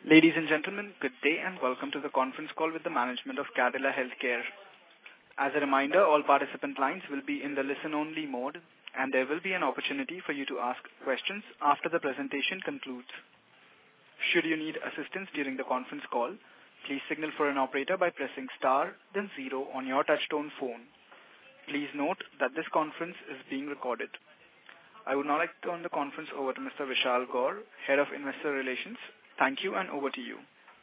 Ladies and gentlemen, good day and welcome to the conference call with the management of Cadila Healthcare. As a reminder, all participant lines will be in the listen-only mode, and there will be an opportunity for you to ask questions after the presentation concludes. Should you need assistance during the conference call, please signal for an operator by pressing star then 0 on your touchtone phone. Please note that this conference is being recorded. I would now like to turn the conference over to Mr. Vishal Gaur, Head of Investor Relations. Thank you, and over to you.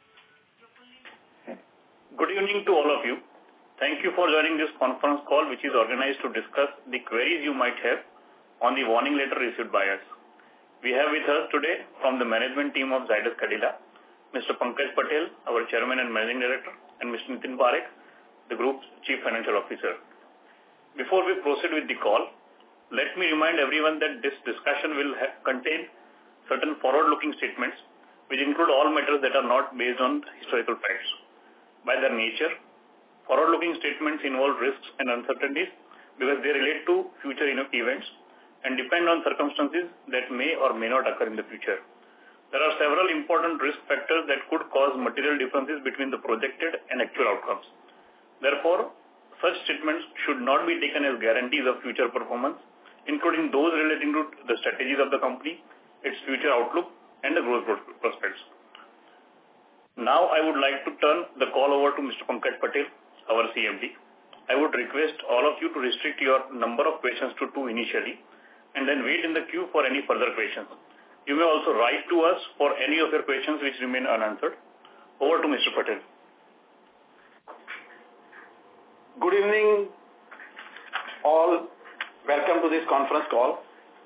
Good evening to all of you. Thank you for joining this conference call, which is organized to discuss the queries you might have on the warning letter received by us. We have with us today from the management team of Zydus Cadila, Mr. Pankaj Patel, our Chairman and Managing Director, and Mr. Nitin Parekh, the Group's Chief Financial Officer. Before we proceed with the call, let me remind everyone that this discussion will contain certain forward-looking statements which include all matters that are not based on historical facts. By their nature, forward-looking statements involve risks and uncertainties because they relate to future events and depend on circumstances that may or may not occur in the future. There are several important risk factors that could cause material differences between the projected and actual outcomes. Therefore, such statements should not be taken as guarantees of future performance, including those relating to the strategies of the company, its future outlook, and the growth prospects. Now, I would like to turn the call over to Mr. Pankaj Patel, our CMD. I would request all of you to restrict your number of questions to 2 initially, and then wait in the queue for any further questions. You may also write to us for any of your questions which remain unanswered. Over to Mr. Patel. Good evening, all. Welcome to this conference call.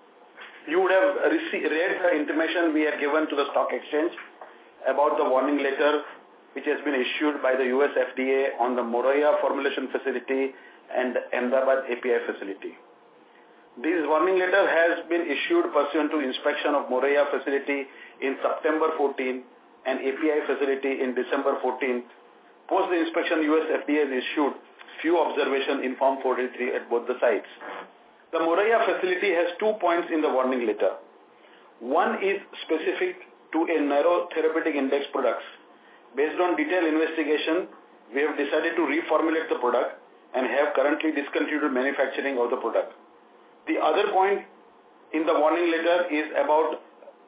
You would have read the intimation we had given to the stock exchange about the warning letter which has been issued by the US FDA on the Moraiya formulation facility and Ahmedabad API facility. This warning letter has been issued pursuant to inspection of Moraiya facility in September 14 and API facility in December 14. Post the inspection, US FDA has issued few observations in Form 43 at both the sites. The Moraiya facility has 2 points in the warning letter. One is specific to a narrow therapeutic index products. Based on detailed investigation, we have decided to reformulate the product and have currently discontinued manufacturing of the product. The other point in the warning letter is about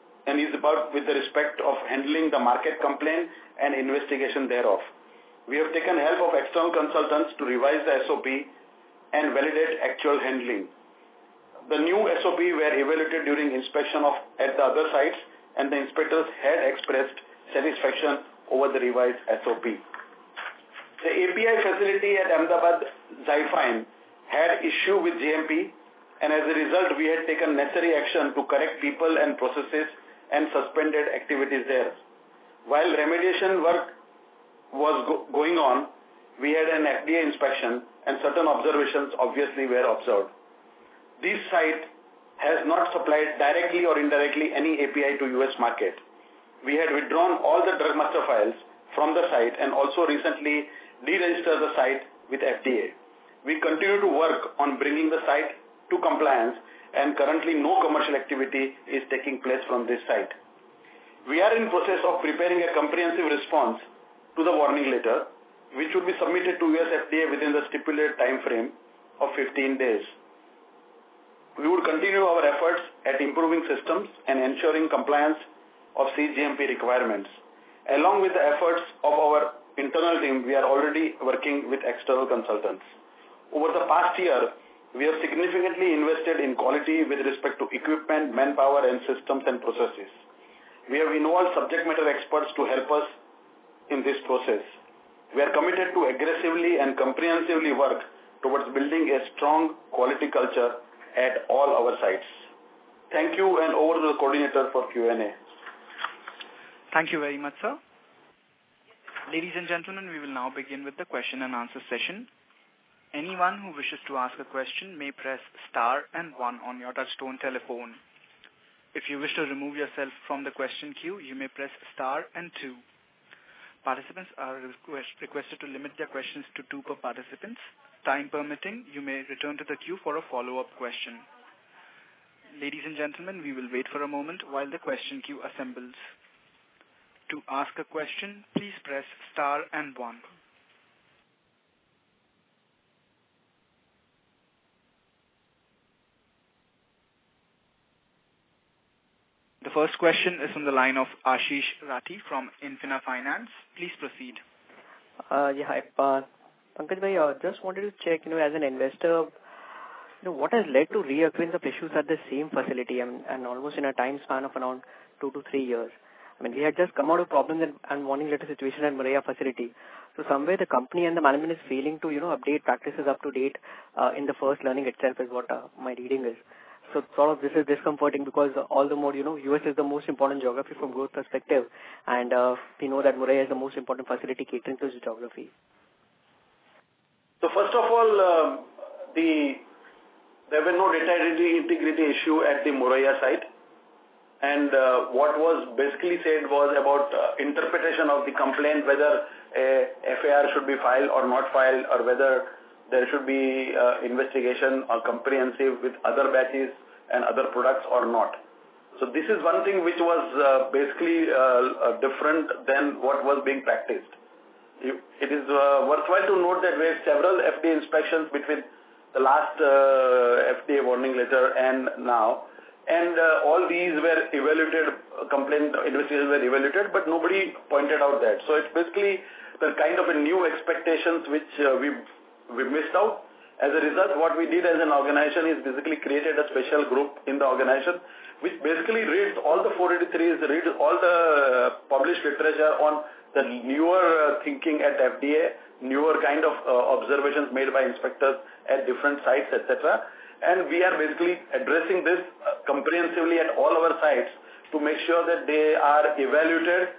with the respect of handling the market complaint and investigation thereof. We have taken help of external consultants to revise the SOP and validate actual handling. The new SOP were evaluated during inspection at the other sites, and the inspectors had expressed satisfaction over the revised SOP. The API facility at Ahmedabad Zyfine had issue with GMP, and as a result, we had taken necessary action to correct people and processes and suspended activities there. While remediation work was going on, we had an FDA inspection, and certain observations obviously were observed. This site has not supplied directly or indirectly any API to US market. We had withdrawn all the drug master files from the site and also recently deregistered the site with FDA. We continue to work on bringing the site to compliance, and currently no commercial activity is taking place from this site. We are in process of preparing a comprehensive response to the warning letter, which would be submitted to US FDA within the stipulated time frame of 15 days. We would continue our efforts at improving systems and ensuring compliance of CGMP requirements. Along with the efforts of our internal team, we are already working with external consultants. Over the past year, we have significantly invested in quality with respect to equipment, manpower, and systems and processes. We have involved subject matter experts to help us in this process. We are committed to aggressively and comprehensively work towards building a strong quality culture at all our sites. Thank you, and over to the coordinator for Q&A. Thank you very much, sir. Ladies and gentlemen, we will now begin with the question and answer session. Anyone who wishes to ask a question may press star and 1 on your touchtone telephone. If you wish to remove yourself from the question queue, you may press star and 2. Participants are requested to limit their questions to 2 per participant. Time permitting, you may return to the queue for a follow-up question. Ladies and gentlemen, we will wait for a moment while the question queue assembles. To ask a question, please press star and 1. The first question is from the line of Ashish Rathi from Infina Finance. Please proceed. Hi. Pankaj bhai, just wanted to check, as an investor, what has led to reoccurrence of issues at the same facility and almost in a time span of around 2 to 3 years? I mean, we had just come out of problems and warning letter situation at Moraiya facility. So somewhere the company and the management is failing to, update practices up to date in the first learning itself is what my reading is. So sort of this is discomforting because all the more, US is the most important geography from growth perspective, and we know that Moraiya is the most important facility catering to this geography. So first of all, there were no data integrity issue at the Moraiya site. And what was basically said was about interpretation of the complaint, whether a FAR should be filed or not filed, or whether there should be investigation or comprehensive with other batches and other products or not. So this is one thing which was basically different than what was being practiced. It is worthwhile to note that we had several FDA inspections between the last FDA warning letter and now. And all these were evaluated, complaint investigations were evaluated, but nobody pointed out that. So it's basically the kind of a new expectations which we missed out. As a result, what we did as an organization is basically created a special group in the organization, which basically reads all the 483s, reads all the published literature on the newer thinking at FDA, newer kind of observations made by inspectors at different sites, etc. And we are basically addressing this comprehensively at all our sites to make sure that they are evaluated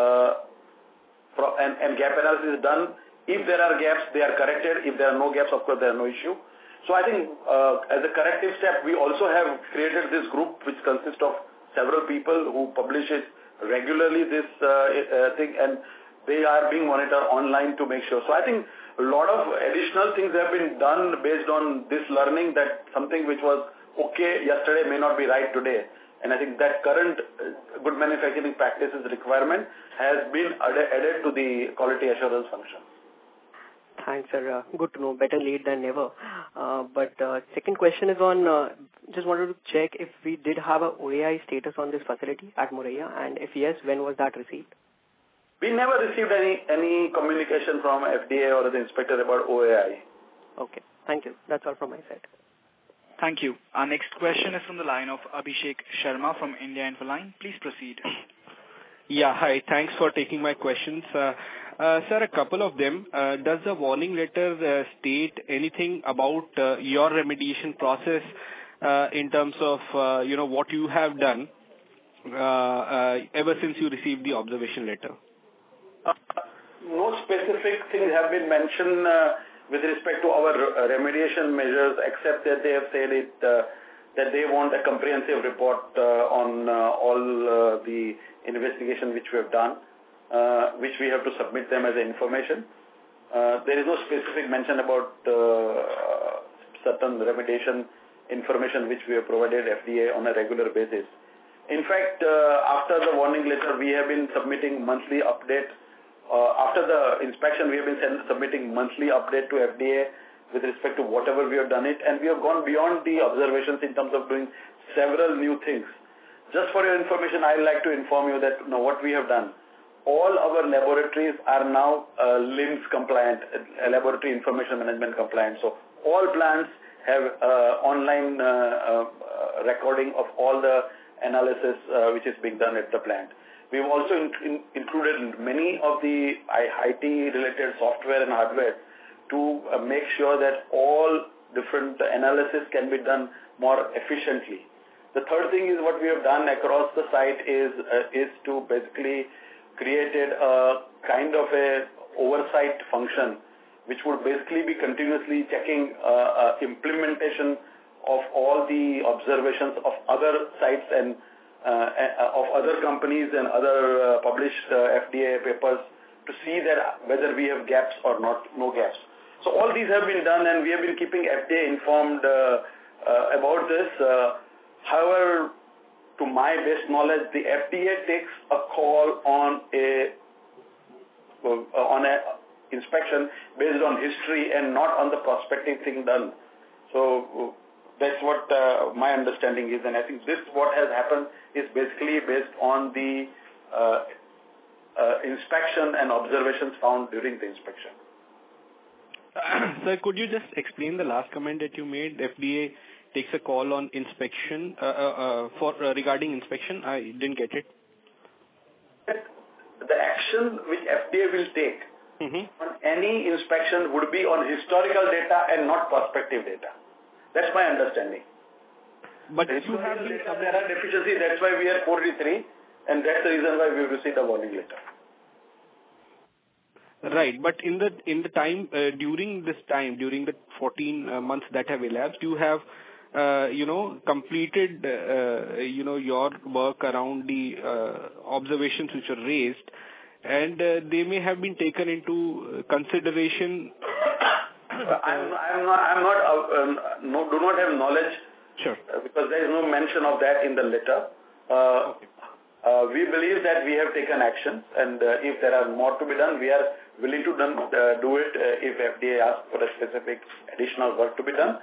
and gap analysis is done. If there are gaps, they are corrected. If there are no gaps, of course, there are no issue. So I think as a corrective step, we also have created this group which consists of several people who publishes regularly this thing, and they are being monitored online to make sure. So I think a lot of additional things have been done based on this learning that something which was okay yesterday may not be right today. And I think that current good manufacturing practices requirement has been added to the quality assurance function. Thanks, sir. Good to know. Better late than never. But second question is on, just wanted to check if we did have a OAI status on this facility at Moraiya, and if yes, when was that received? We never received any communication from FDA or the inspector about OAI. Okay. Thank you. That's all from my side. Thank you. Our next question is from the line of Abhishek Sharma from India Infoline. Please proceed. Yeah, hi. Thanks for taking my questions. Sir, a couple of them. Does the warning letter state anything about your remediation process in terms of, what you have done ever since you received the observation letter? No specific things have been mentioned with respect to our remediation measures, except that they have said that they want a comprehensive report on all the investigation which we have done, which we have to submit them as information. There is no specific mention about certain remediation information which we have provided FDA on a regular basis. In fact, after the warning letter, we have been submitting monthly update. After the inspection, we have been submitting monthly update to FDA with respect to whatever we have done it, and we have gone beyond the observations in terms of doing several new things. Just for your information, I would like to inform you that what we have done. All our laboratories are now LIMS compliant, Laboratory Information Management compliant. So all plants have online recording of all the analysis which is being done at the plant. We've also included many of the IT-related software and hardware to make sure that all different analysis can be done more efficiently. The third thing is what we have done across the site is to basically created a kind of a oversight function which would basically be continuously checking implementation of all the observations of other sites and of other companies and other published FDA papers to see that whether we have gaps or not, no gaps. So all these have been done, and we have been keeping FDA informed about this. However, to my best knowledge, the FDA takes a call on a inspection based on history and not on the prospective thing done. So that's what my understanding is, and I think this what has happened is basically based on the inspection and observations found during the inspection. Sir, could you just explain the last comment that you made? FDA takes a call on inspection regarding inspection. I didn't get it. The action which FDA will take on any inspection would be on historical data and not prospective data. That's my understanding. But you have been there are deficiencies. That's why we are 43, and that's the reason why we received a warning letter. Right, but in the time during the 14 months that have elapsed, you have completed your work around the observations which were raised, and they may have been taken into consideration. Do not have knowledge. Sure. Because there is no mention of that in the letter. We believe that we have taken action, and if there are more to be done, we are willing to do it if FDA asks for a specific additional work to be done.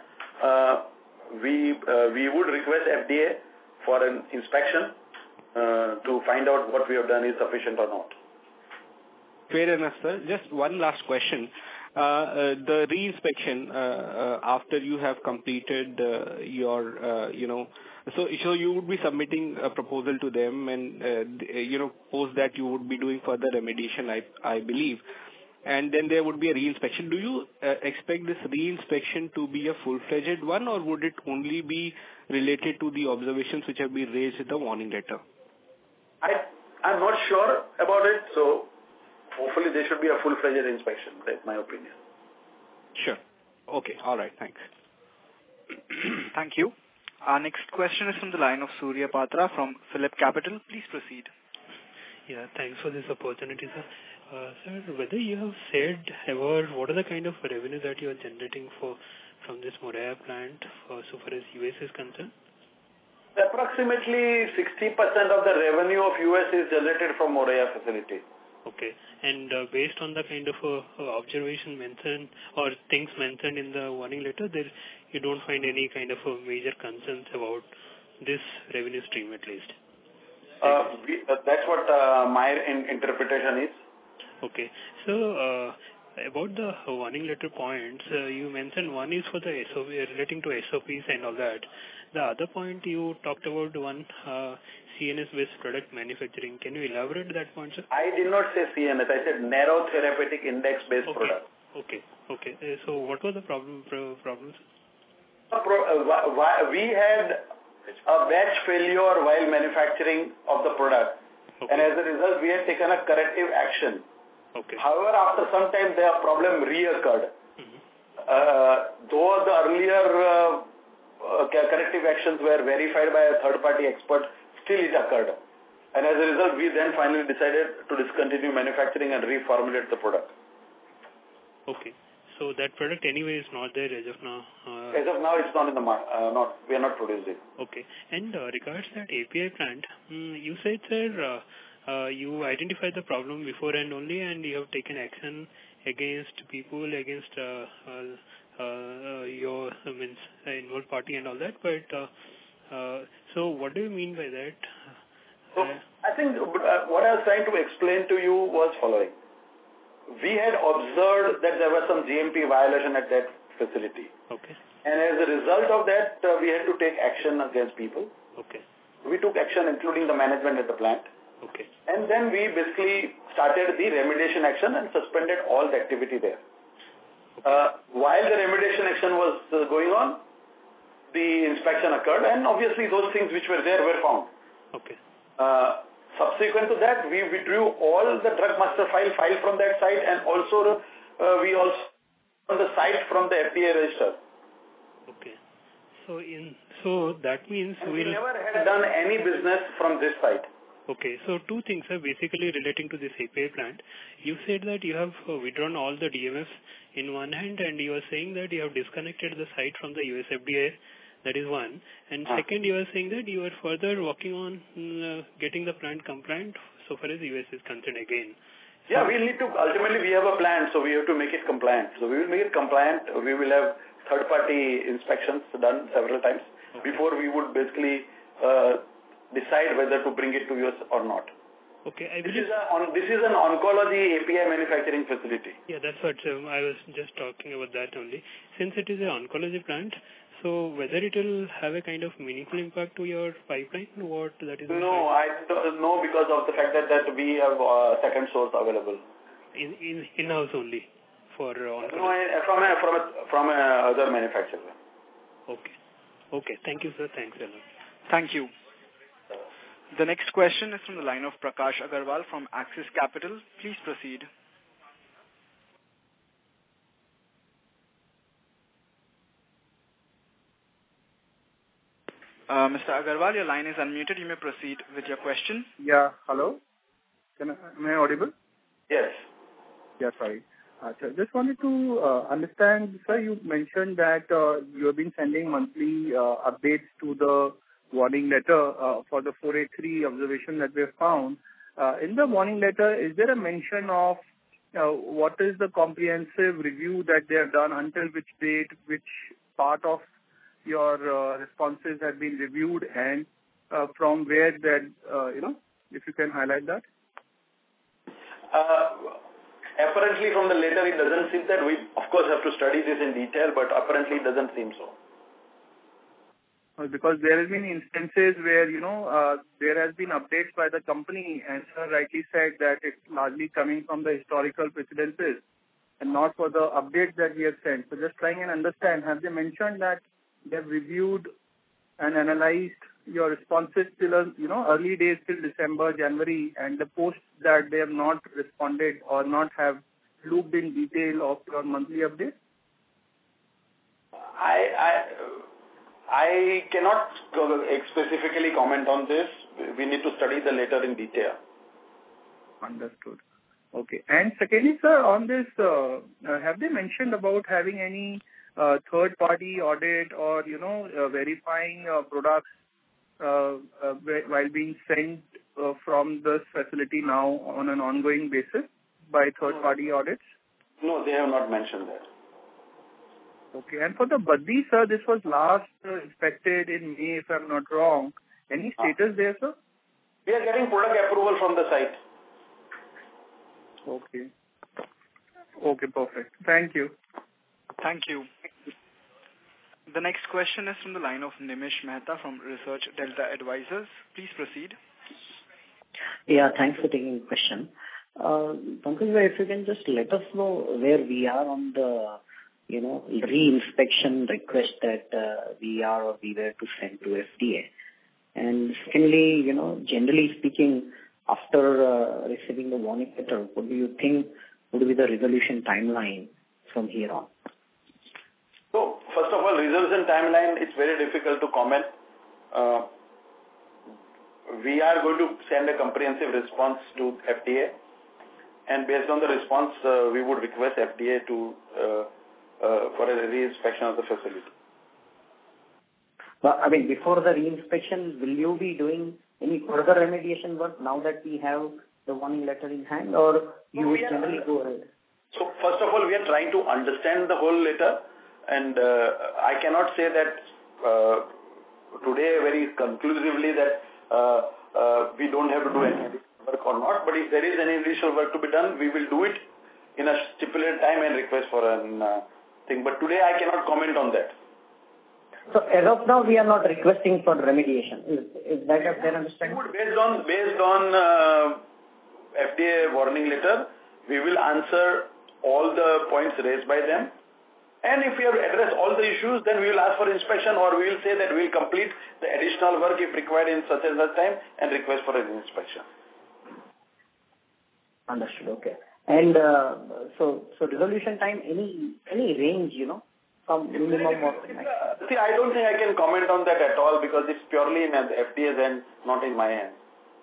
We would request FDA for an inspection to find out what we have done is sufficient or not. Fair enough, sir. Just one last question. The re-inspection after you have completed your, so you would be submitting a proposal to them, and post that you would be doing further remediation, I believe, and then there would be a re-inspection. Do you expect this re-inspection to be a full-fledged one, or would it only be related to the observations which have been raised in the warning letter? I'm not sure about it, so hopefully there should be a full-fledged inspection. That's my opinion. Sure. Okay. All right. Thanks. Thank you. Our next question is from the line of Surya Patra from Phillip Capital. Please proceed. Yeah, thanks for this opportunity, sir. Sir, whether you have said about what are the kind of revenue that you are generating from this Moraiya plant so far as US is concerned? Approximately 60% of the revenue of US is generated from Moraiya facility. Okay. And based on the kind of observation mentioned or things mentioned in the warning letter, you don't find any kind of major concerns about this revenue stream at least? That's what my interpretation is. Okay. So, about the warning letter points, you mentioned one is for the SOP, relating to SOPs and all that. The other point you talked about one CNS-based product manufacturing. Can you elaborate that point, sir? I did not say CNS. I said narrow therapeutic index-based product. Okay. So what was the problem? We had a batch failure while manufacturing of the product. Okay. And as a result, we had taken a corrective action. Okay. However, after some time, the problem reoccurred. Though the earlier corrective actions were verified by a third-party expert, still it occurred. And as a result, we then finally decided to discontinue manufacturing and reformulate the product. Okay. So that product anyway is not there as of now? As of now, it's not in the market. We are not producing. Okay. And regards that API plant, you said, sir, you identified the problem beforehand only and you have taken action against people, against your involved party and all that. But so what do you mean by that? So I think what I was trying to explain to you was following. We had observed that there was some GMP violation at that facility. Okay. And as a result of that, we had to take action against people. Okay. We took action including the management at the plant. Okay. And then we basically started the remediation action and suspended all the activity there. Okay. While the remediation action was going on, the inspection occurred, and obviously those things which were there were found. Okay. Subsequent to that, we withdrew all the drug master file from that site, and also we also on the site from the FDA register. Okay. So that means we never had done any business from this site. Okay. So two things are basically relating to this API plant. You said that you have withdrawn all the DMFs in one hand, and you are saying that you have disconnected the site from the US FDA That is one. And second, you were saying that you are further working on getting the plant compliant so far as US is concerned again. Yeah, we need to, ultimately we have a plan, so we have to make it compliant. So we will make it compliant. We will have third-party inspections done several times before we would basically decide whether to bring it to US or not. Okay, this is an oncology API manufacturing facility. Yeah, that's what I was just talking about that only. Since it is an oncology plant, so whether it will have a kind of meaningful impact to your pipeline, what that is? No, I don't know, because of the fact that we have second source available. In-house only for oncology? No, from other manufacturer. Okay. Thank you, sir. Thanks a lot. Thank you. The next question is from the line of Prakash Agarwal from Axis Capital. Please proceed. Mr. Agarwal, your line is unmuted. You may proceed with your question. Yeah, hello? Am I audible? Yes. Yeah, sorry. So just wanted to understand, sir, you mentioned that you have been sending monthly updates to the warning letter for the 483 observation that we have found. In the warning letter, is there a mention of what is the comprehensive review that they have done, until which date, which part of your responses have been reviewed, and from where that, if you can highlight that? Apparently from the letter it doesn't seem that. We of course have to study this in detail, but apparently it doesn't seem so. Because there have been instances where, there has been updates by the company, and sir rightly said that it's largely coming from the historical precedences and not for the updates that we have sent. So just trying and understand, have they mentioned that they have reviewed and analyzed your responses till, early days till December, January, and the post that they have not responded or not have looped in detail of your monthly update? I cannot specifically comment on this. We need to study the letter in detail. Understood. Okay. And secondly, sir, on this, have they mentioned about having any third-party audit or, verifying products while being sent from this facility now on an ongoing basis by third-party audits? No, they have not mentioned that. Okay. And for the Baddi, sir, this was last inspected in May, if I'm not wrong. Any status there, sir? We are getting product approval from the site. Okay. Okay, perfect. Thank you. Thank you. The next question is from the line of Nimish Mehta from Research Delta Advisors. Please proceed. Yeah, thanks for taking the question. Pankaj, if you can just let us know where we are on the re-inspection request that we were to send to FDA. And secondly, generally speaking, after receiving the warning letter, what do you think would be the resolution timeline from here on? So, first of all, resolution timeline, it's very difficult to comment. We are going to send a comprehensive response to FDA, and based on the response, we would request FDA to for a re-inspection of the facility. Well, before the re-inspection, will you be doing any further remediation work now that we have the warning letter in hand, or you will generally go ahead? So, first of all, we are trying to understand the whole letter, and I cannot say that today very conclusively that we don't have to do any work or not, but if there is any additional work to be done, we will do it in a stipulated time and request for a thing. But today I cannot comment on that. So as of now, we are not requesting for remediation. Is that a fair understanding? Based on FDA warning letter, we will answer all the points raised by them. And if we have addressed all the issues, then we will ask for inspection, or we will say that we will complete the additional work if required in such and such time and request for an inspection. Understood. Okay. And so resolution time, any range, some minimum or maximum? See, I don't think I can comment on that at all, because it's purely in the FDA's hand, not in my hand.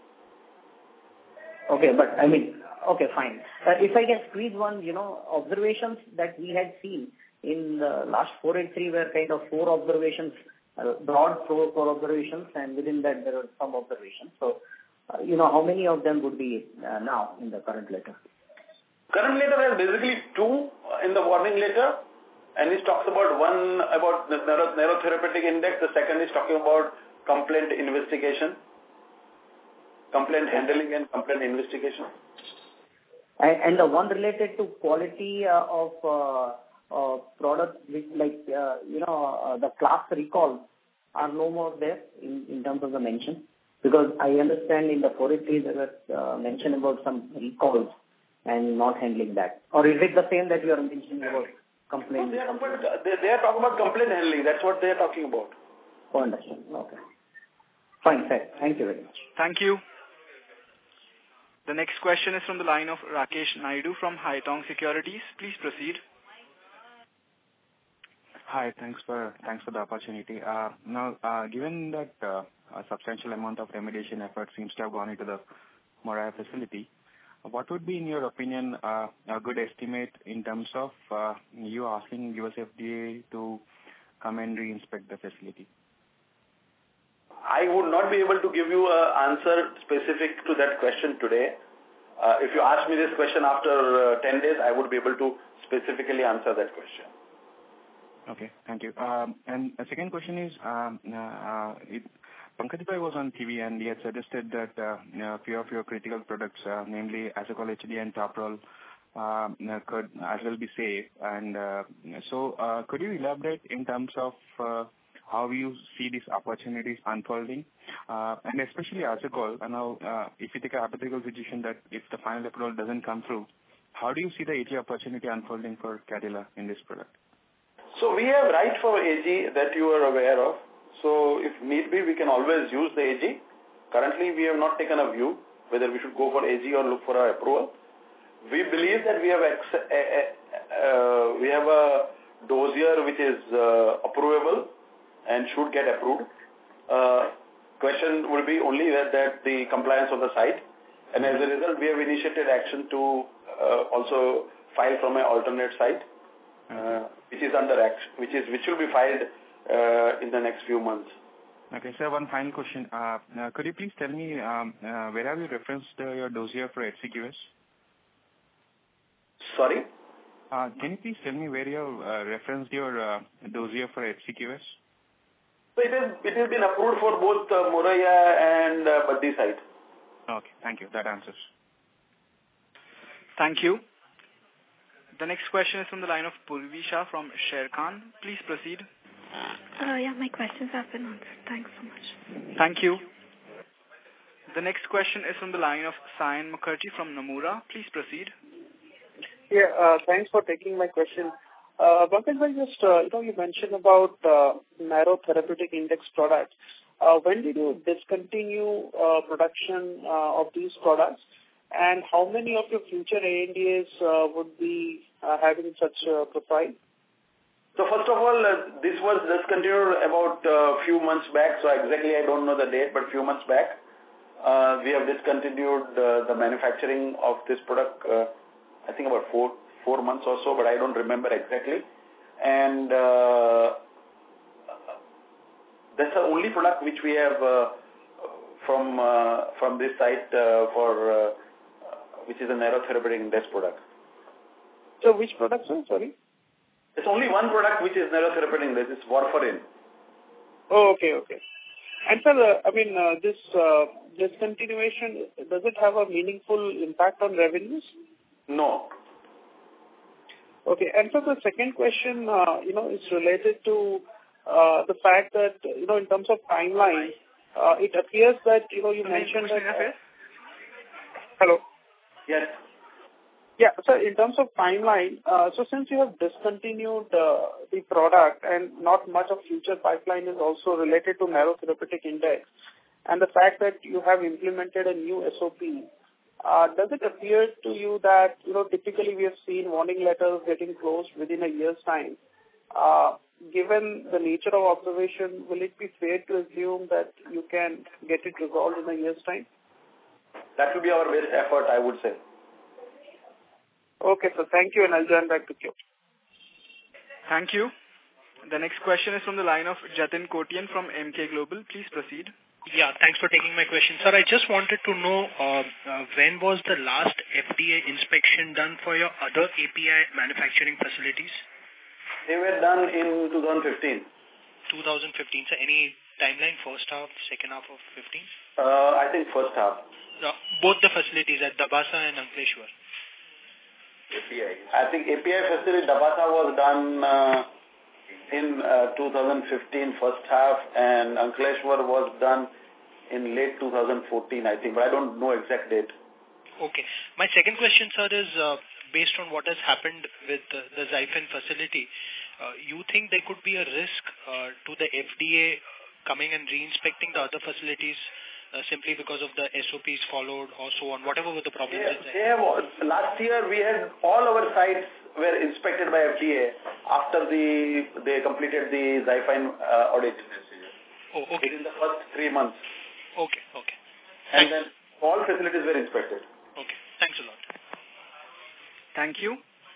Okay, but okay, fine. If I can squeeze one, observations that we had seen in the last 483 were kind of 4 observations broad four observations, and within that there are some observations. So, how many of them would be now in the current letter? Current letter has basically two in the warning letter, and it talks about one about the neurotherapeutic index. The second is talking about complaint investigation, complaint handling and complaint investigation. And the one related to quality of products, which the class recalls are no more there in terms of the mention? Because I understand in the 483 there was mention about some recalls and not handling that. Or is it the same that you are mentioning about complaint? No, they are talking about complaint handling. That's what they are talking about. Oh, understand. Okay. Fine, sir. Thank you very much. Thank you. The next question is from the line of Rakesh Naidu from Haitong Securities. Please proceed. Hi, thanks for the opportunity. Now, given that a substantial amount of remediation effort seems to have gone into the Moraiya facility, what would be, in your opinion, a good estimate in terms of you asking US FDA to come and re-inspect the facility? I would not be able to give you an answer specific to that question today. If you ask me this question after 10 days, I would be able to specifically answer that question. Okay, thank you. And the second question is, Pankaj Bhai was on TV and he had suggested that a few of your critical products, namely Asacol HD and Toprol, could as well be safe. And so could you elaborate in terms of how you see these opportunities unfolding, and especially Asacol? And now, if you take a hypothetical situation that if the final approval doesn't come through, how do you see the AG opportunity unfolding for Cadila in this product? So we have right for AG that you are aware of. So if need be, we can always use the AG. Currently, we have not taken a view whether we should go for AG or look for our approval. We believe that we have a dossier which is approvable and should get approved. Question will be only that the compliance of the site, and as a result, we have initiated action to also file from an alternate site, which is under action, which will be filed in the next few months. Okay, sir. One final question. Could you please tell me where have you referenced your dossier for HCQS? Sorry. Can you please tell me where you have referenced your dossier for HCQS? So it has been approved for both Moraiya and Baddi site. Okay, thank you. That answers. Thank you. The next question is from the line of Purvi Shah from Sharekhan. Please proceed. Yeah, my questions have been answered. Thanks so much. Thank you. The next question is from the line of Sayan Mukherjee from Nomura. Please proceed. Yeah, thanks for taking my question. Pankaj Bhai, just, you mentioned about narrow therapeutic index products. When did you discontinue production of these products? And how many of your future ANDAs would be having such a profile? So first of all, this was discontinued about a few months back. So exactly I don't know the date, but a few months back. We have discontinued the manufacturing of this product, I think about four months or so, but I don't remember exactly. And that's the only product which we have from this site for which is a narrow therapeutic index product. So which product, sir? Sorry? It's only one product which is narrow therapeutic index. It's warfarin. Oh, okay. And sir, this discontinuation, does it have a meaningful impact on revenues? No. Okay, and so the second question, is related to the fact that, in terms of timeline, it appears that, you mentioned that... Hello? Yes. Yeah, so in terms of timeline, so since you have discontinued the product and not much of future pipeline is also related to narrow therapeutic index, and the fact that you have implemented a new SOP, does it appear to you that, typically we have seen warning letters getting closed within a year's time? Given the nature of observation, will it be fair to assume that you can get it resolved in a year's time? That will be our best effort, I would say. Okay, so thank you, and I'll join back to you. Thank you. The next question is from the line of Jatin Kotian from MK Global. Please proceed. Yeah, thanks for taking my question. Sir, I just wanted to know when was the last FDA inspection done for your other API manufacturing facilities? They were done in 2015. 2015. So any timeline, first half, second half of 15? I think first half. Both the facilities at Dabhasa and Ankleshwar. API. I think API facility Dabhasa was done in 2015 first half, and Ankleshwar was done in late 2014, I think, but I don't know exact date. Okay. My second question, sir, is based on what has happened with the Xifen facility, you think there could be a risk to the FDA coming and re-inspecting the other facilities simply because of the SOPs followed or so on, whatever were the problems? Last year we had all our sites were inspected by FDA after they completed the Xifen audit. Oh, okay. Within the first 3 months. Okay. And then all facilities were inspected. Okay. Thanks a lot. Thank you.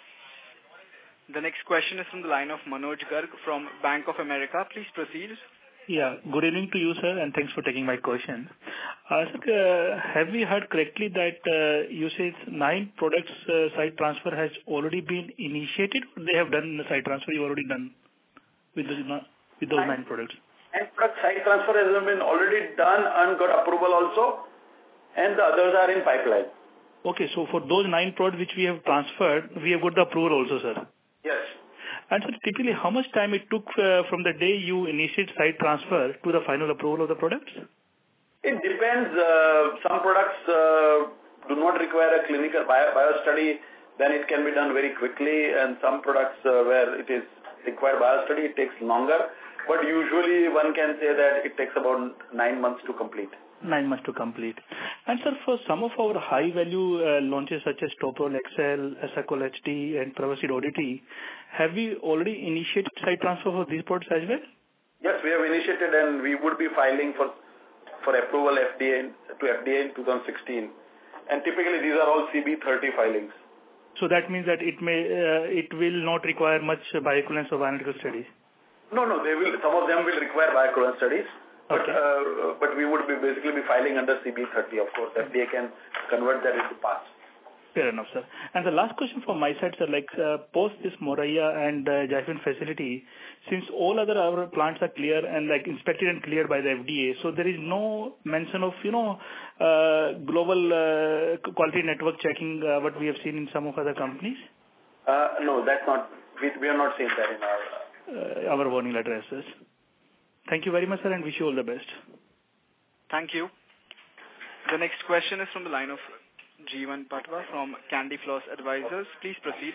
The next question is from the line of Manoj Garg from Bank of America. Please proceed. Yeah, good evening to you, sir, and thanks for taking my question. Sir, have we heard correctly that you said 9 products site transfer has already been initiated? Or they have done the site transfer you already done with those 9 products? And product site transfer has been already done and got approval also, and the others are in pipeline. Okay, so for those 9 products which we have transferred, we have got the approval also, sir? Yes. And so typically how much time it took from the day you initiate site transfer to the final approval of the products? It depends. Some products do not require a clinical bio study, then it can be done very quickly, and some products where it is required bio study, it takes longer. But usually one can say that it takes about 9 months to complete. 9 months to complete. And sir, for some of our high value launches such as Toprol XL, Asacol HD and Prevacid ODT, have we already initiated site transfer for these products as well? Yes, we have initiated and we would be filing for approval to FDA in 2016. And typically these are all CB30 filings. So that means that it will not require much bioequivalence or bioanalytical studies? No, some of them will require bioequivalence studies. Okay. But we would basically be filing under CB30, of course. FDA can convert that into pass. Fair enough, sir. And the last question from my side, sir, post this Moraiya and Xifen facility, since all other our plants are clear and inspected and cleared by the FDA, so there is no mention of, global quality network checking, what we have seen in some of other companies? No, that's not, we are not seeing that in our warning letter as such. Thank you very much, sir, and wish you all the best. Thank you. The next question is from the line of Jeevan Patwa from Candy Floss Advisors. Please proceed.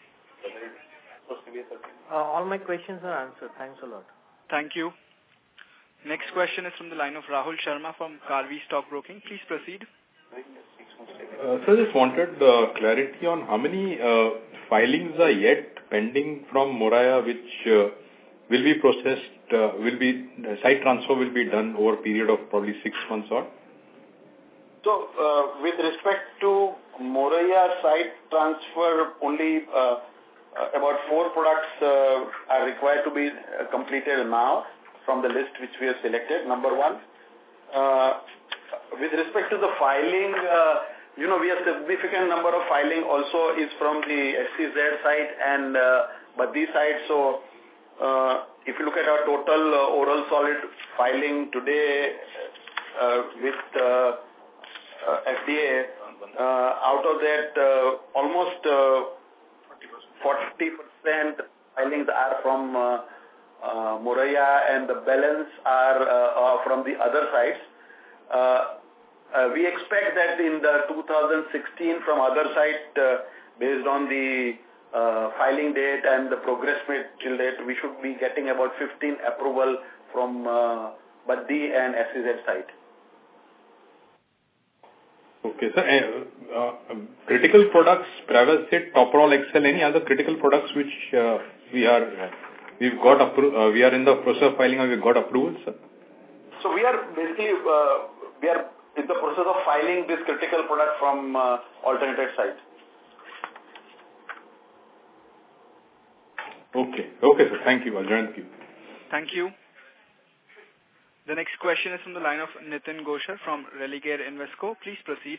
All my questions are answered. Thanks a lot. Thank you. Next question is from the line of Rahul Sharma from Karvi Stockbroking. Please proceed. Sir, just wanted clarity on how many filings are yet pending from Moraiya which will be processed, site transfer will be done over a period of probably 6 months or? So, with respect to Moraiya site transfer, only about 4 products are required to be completed now from the list which we have selected, number 1. With respect to the filing, we have significant number of filing also is from the SCZ site and Baddi site. So, if you look at our total oral solid filing today with FDA, out of that almost 40% filings are from Moraiya and the balance are from the other sites. We expect that in the 2016 from other site, based on the filing date and the progress made till date, we should be getting about 15 approval from Baddi and SCZ site. Okay, sir. Critical products, Prevacid, Toprol XL, any other critical products which we are in the process of filing and we've got approval, sir? So we are basically in the process of filing this critical product from alternative site. Okay, sir. Thank you. I'll join the queue. Thank you. The next question is from the line of Nitin Goshar from Religare Invesco. Please proceed.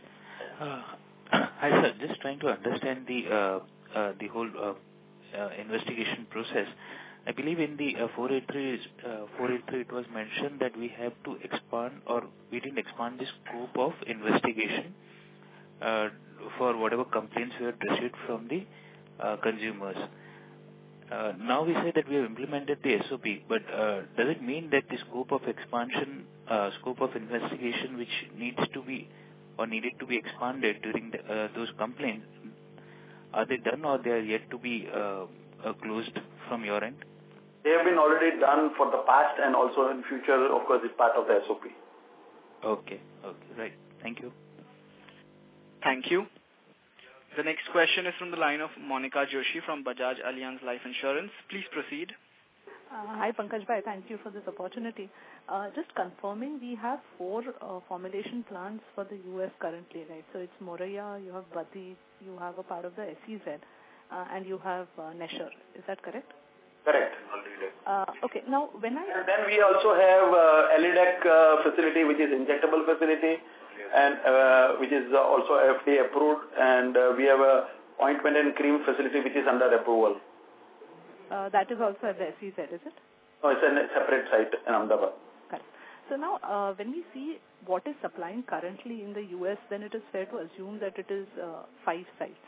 Hi, sir. Just trying to understand the whole investigation process. I believe in the 483 it was mentioned that we have to expand, or we didn't expand the scope of investigation for whatever complaints we had received from the consumers. Now we say that we have implemented the SOP, but does it mean that the scope of expansion, scope of investigation which needs to be or needed to be expanded during those complaints, are they done or they are yet to be closed from your end? They have been already done for the past and also in future, of course, it's part of the SOP. Okay, right. Thank you. Thank you. The next question is from the line of Monica Joshi from Bajaj Allianz Life Insurance. Please proceed. Hi, Pankaj Bhai. Thank you for this opportunity. Just confirming, we have 4 formulation plants for the US currently, right? So it's Moraiya, you have Baddi, you have a part of the SEZ, and you have Nesher. Is that correct? Correct. Okay. Now, when And then we also have Elidec facility, which is injectable facility, and which is also FDA approved, and we have a ointment and cream facility which is under approval. That is also at the SEZ, is it? No, it's a separate site in Ahmedabad. Correct. So now, when we see what is supplying currently in the US, then it is fair to assume that it is 5 sites,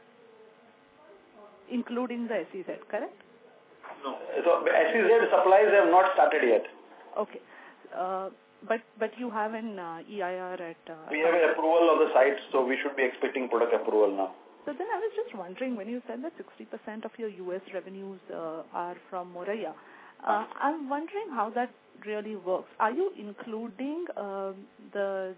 including the SEZ, correct? No. So SEZ supplies have not started yet. Okay. But you have an EIR at... we have an approval of the site, so we should be expecting product approval now. So then I was just wondering, when you said that 60% of your US revenues are from Moraiya, I'm wondering how that really works. Are you including the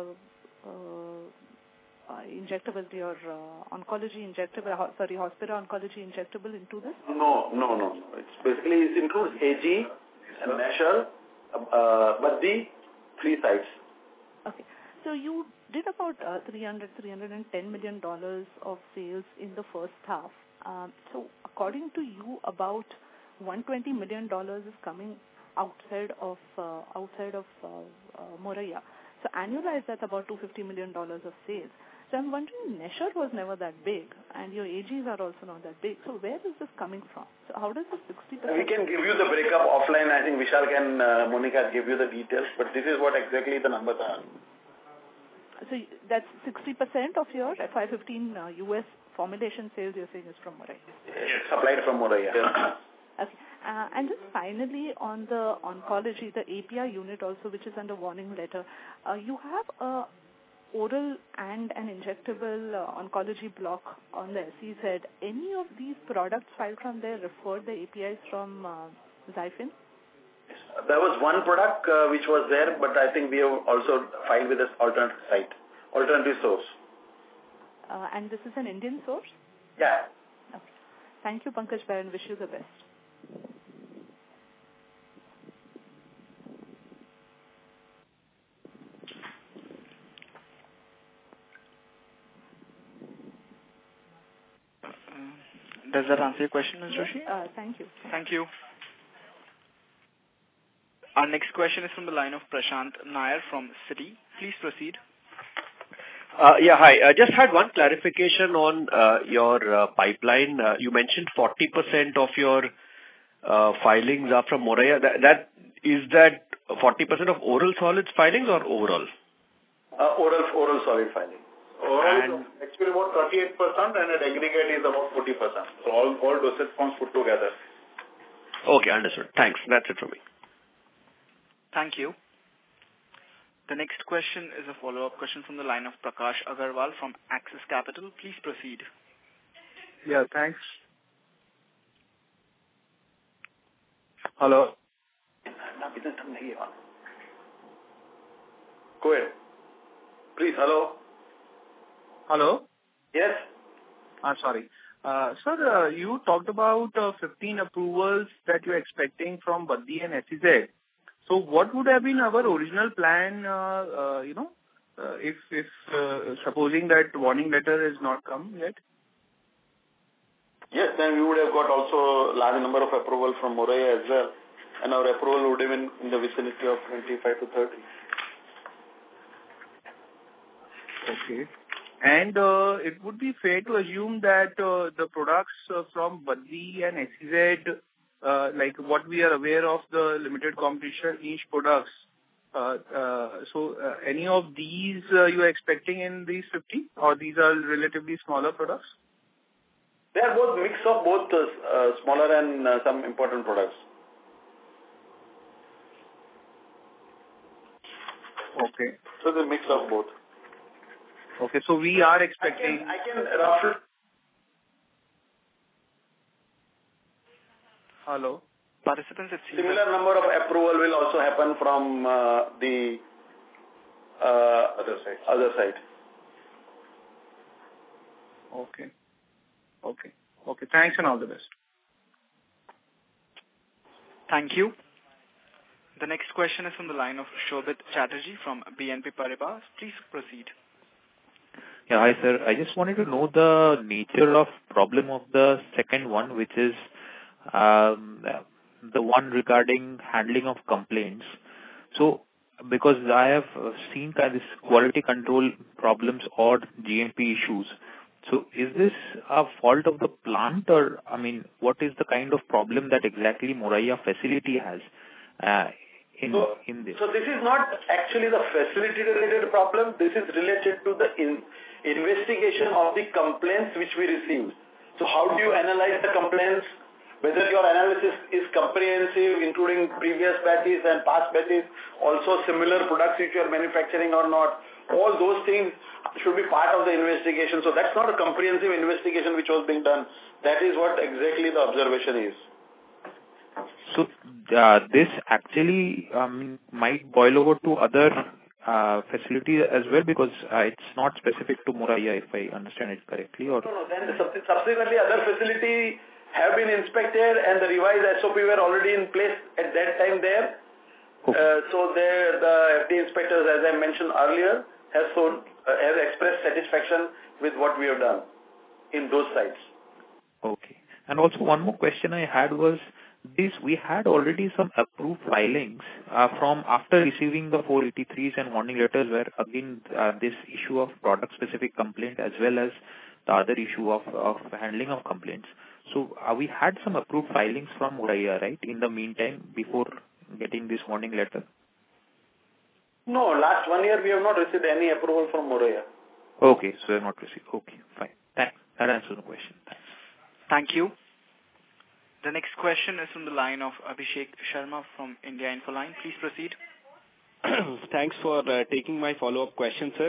injectable, your oncology injectable, Hospira oncology injectable into this? No. It's basically, it includes AG, and Nesher, Baddi, 3 sites. Okay. So you did about $310 million of sales in the first half. So according to you, about $120 million is coming outside of Moraiya. So annualized, that's about $250 million of sales. So I'm wondering, Nesher was never that big, and your AGs are also not that big. So where is this coming from? So how does the 60%... We can give you the breakup offline. I think Vishal can, Monica, give you the details. But this is what exactly the numbers are. So that's 60% of your FY15 US formulation sales you're saying is from Moraiya? Yes, supplied from Moraiya. Okay. And just finally, on the oncology, the API unit also, which is under warning letter, you have a oral and an injectable oncology block on the SEZ. Any of these products filed from there referred the APIs from Zyfin? There was one product which was there, but I think we have also filed with this alternative source. And this is an Indian source? Yeah. Okay. Thank you, Pankaj Bhai, and wish you the best. Does that answer your question, Ms. Joshi? Thank you. Thank you. Our next question is from the line of Prashant Nair from Citi. Please proceed. Yeah, hi. I just had one clarification on your pipeline. You mentioned 40% of your filings are from Moraiya. Is that 40% of oral solids filings or overall? Oral solid filing. Oral is actually about 38% and at aggregate is about 40%. So all dosage forms put together. Okay, understood. Thanks. That's it from me. Thank you. The next question is a follow-up question from the line of Prakash Agarwal from Axis Capital. Please proceed. Yeah, thanks. Hello. Go ahead. Please, hello. Hello? Yes. Sorry. Sir, you talked about 15 approvals that you're expecting from Baddi and SEZ. So what would have been our original plan, if supposing that warning letter has not come yet? Yes, then we would have got also large number of approval from Moraiya as well, and our approval would have been in the vicinity of 25 to 30. Okay. And it would be fair to assume that the products from Baddi and SEZ, like what we are aware of the limited competition niche products, so any of these you are expecting in these 50, or these are relatively smaller products? They are both mix of both smaller and some important products. Okay. So the mix of both. Okay, so we are expecting... I can roughly... Hello? Participants, it seems similar number of approval will also happen from the other side. Okay. Okay. Okay. Thanks and all the best. Thank you. The next question is from the line of Shobit Chatterjee from BNP Paribas. Please proceed. Yeah, hi sir. I just wanted to know the nature of problem of the second one, which is the one regarding handling of complaints. So, because I have seen this quality control problems or GMP issues. So, is this a fault of the plant, or I mean, what is the kind of problem that exactly Moraiya facility has in this? So, this is not actually the facility-related problem. This is related to the investigation of the complaints which we received. So, how do you analyze the complaints? Whether your analysis is comprehensive, including previous batches and past batches, also similar products which you are manufacturing or not, all those things should be part of the investigation. So that's not a comprehensive investigation which was being done. That is what exactly the observation is. So this actually might boil over to other facilities as well, because it's not specific to Moraiya, if I understand it correctly. Or no. Then subsequently other facility have been inspected and the revised SOP were already in place at that time there. Okay. So there the FD inspectors, as I mentioned earlier, have expressed satisfaction with what we have done in those sites. Okay. And also one more question I had was this: we had already some approved filings from after receiving the 483s and warning letters, where again this issue of product specific complaint as well as the other issue of handling of complaints. So we had some approved filings from Moraiya, right, in the meantime, before getting this warning letter? No, last 1 year we have not received any approval from Moraiya. Okay, so you have not received. Okay, fine. Thanks. That answers the question. Thanks. Thank you. The next question is from the line of Abhishek Sharma from India Infoline. Please proceed. Thanks for taking my follow-up question, sir.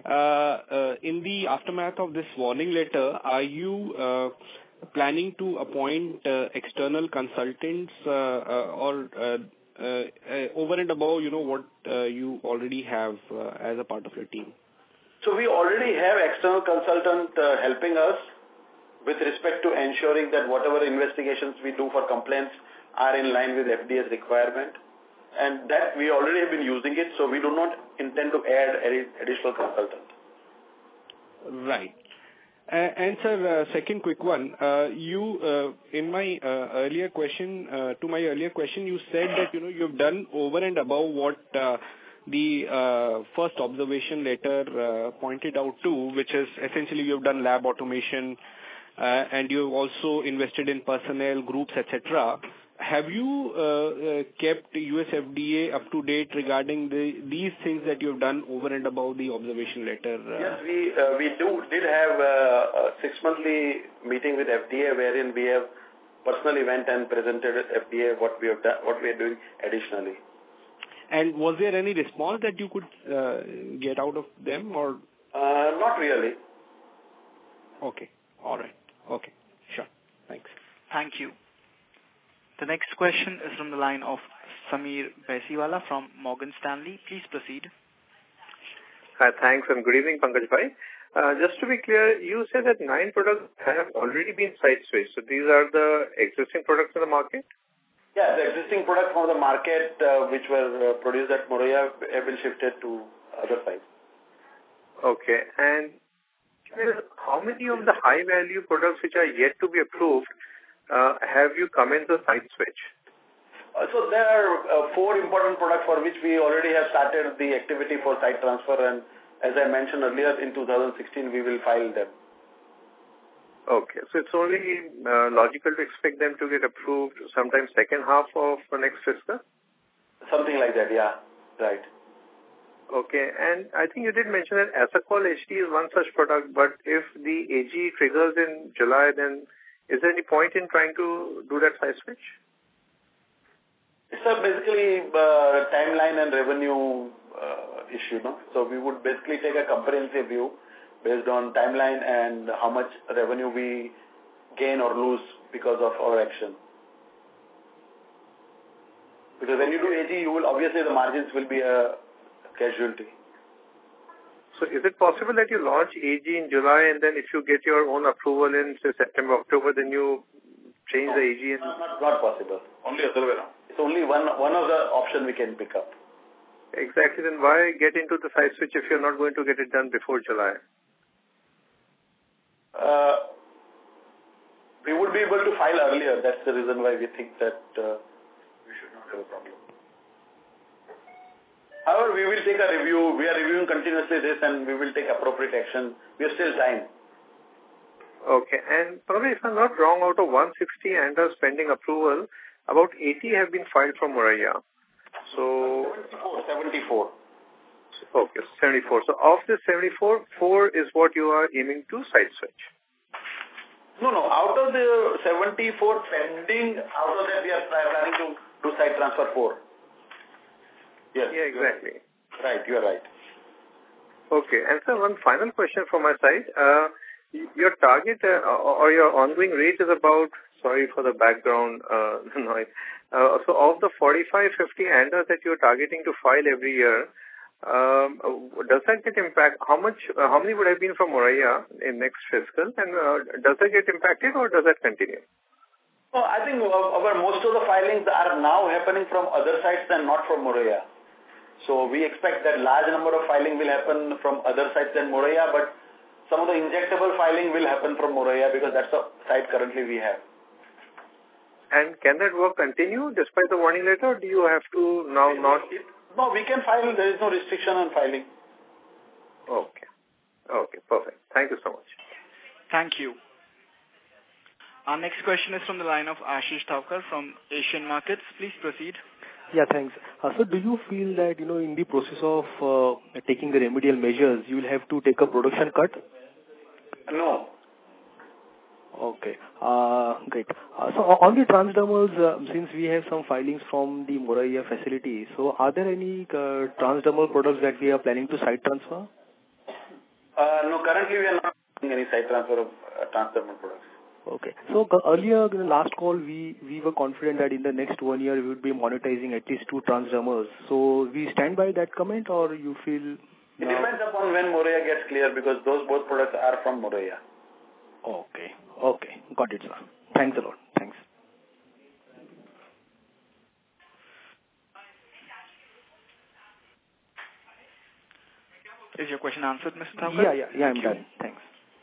In the aftermath of this warning letter, are you planning to appoint external consultants or over and above, what you already have as a part of your team? So we already have external consultant helping us with respect to ensuring that whatever investigations we do for complaints are in line with FDA's requirement. And that we already have been using it, so we do not intend to add any additional consultant. Right. And sir, second quick one. You in my earlier question, you said that you've done over and above what the first observation letter pointed out to, which is essentially you've done lab automation and you've also invested in personnel, groups, etc. Have you kept USFDA up to date regarding these things that you've done over and above the observation letter? Yes, we did have a 6-monthly meeting with FDA wherein we have personally went and presented FDA what we have done, what we are doing additionally. And was there any response that you could get out of them, or? Not really. Okay. All right. Okay. Sure. Thanks. Thank you. The next question is from the line of Sameer Baisiwala from Morgan Stanley. Please proceed. Hi, thanks and good evening, Pankaj Bhai. Just to be clear, you said that 9 products have already been site switched. So these are the existing products in the market? Yeah, the existing products from the market which were produced at Moraiya have been shifted to other sites. Okay. And question is, how many of the high-value products which are yet to be approved have you commenced the site switch? So there are 4 important products for which we already have started the activity for site transfer, and as I mentioned earlier, in 2016 we will file them. Okay, so it's only logical to expect them to get approved sometime second half of the next fiscal? Something like that, yeah, right. Okay, and I think you did mention that Asacol HD is one such product, but if the AG triggers in July, then is there any point in trying to do that site switch? It's basically timeline and revenue issue, no? So we would basically take a comprehensive view based on timeline and how much revenue we gain or lose because of our action. Because when you do AG, you will obviously the margins will be a casualty. So is it possible that you launch AG in July and then if you get your own approval in say September, October, then you change the AG? And Not possible. Only other way around. It's only one of the option we can pick up. Exactly. Then why get into the site switch if you're not going to get it done before July? We would be able to file earlier. That's the reason why we think that we should not have a problem. However, we will take a review. We are reviewing continuously this and we will take appropriate action. We have still time. Okay. And probably if I'm not wrong, out of 160 ANDAs pending approval, about 80 have been filed from Moraiya. So 74. Okay, 74. So of the 74, 4 is what you are aiming to site switch. No. Out of the 74 pending, out of that we are planning to do site transfer 4. Yes. Yeah, exactly. Right, you are right. Okay. And so one final question from my side. Your target or your ongoing rate is about, sorry for the background noise. So of the 45-50 ANDAs that you're targeting to file every year, does that get impact? How many would have been from Moraiya in next fiscal? And does that get impacted or does that continue? Well, I think most of the filings are now happening from other sites and not from Moraiya. So we expect that large number of filing will happen from other sites than Moraiya, but some of the injectable filing will happen from Moraiya because that's the site currently we have. And can that work continue despite the warning letter, or do you have to now not? No, we can file. There is no restriction on filing. Okay. Okay, perfect. Thank you so much. Thank you. Our next question is from the line of Ashish Thavkar from Asian Markets. Please proceed. Yeah, thanks. So do you feel that, in the process of taking the remedial measures, you will have to take a production cut? No. Okay. Great. So on the transdermals, since we have some filings from the Moraiya facility, so are there any transdermal products that we are planning to site transfer? No, currently we are not doing any site transfer of transdermal products. Okay. So earlier in the last call, we were confident that in the next 1 year we would be monetizing at least 2 transdermals. So we stand by that comment, or you feel? It depends upon when Moraiya gets clear because those both products are from Moraiya. Okay. Okay. Got it, sir. Thanks a lot. Thanks. Is your question answered, Mr. Thavkar? Yeah, I'm done. Thanks.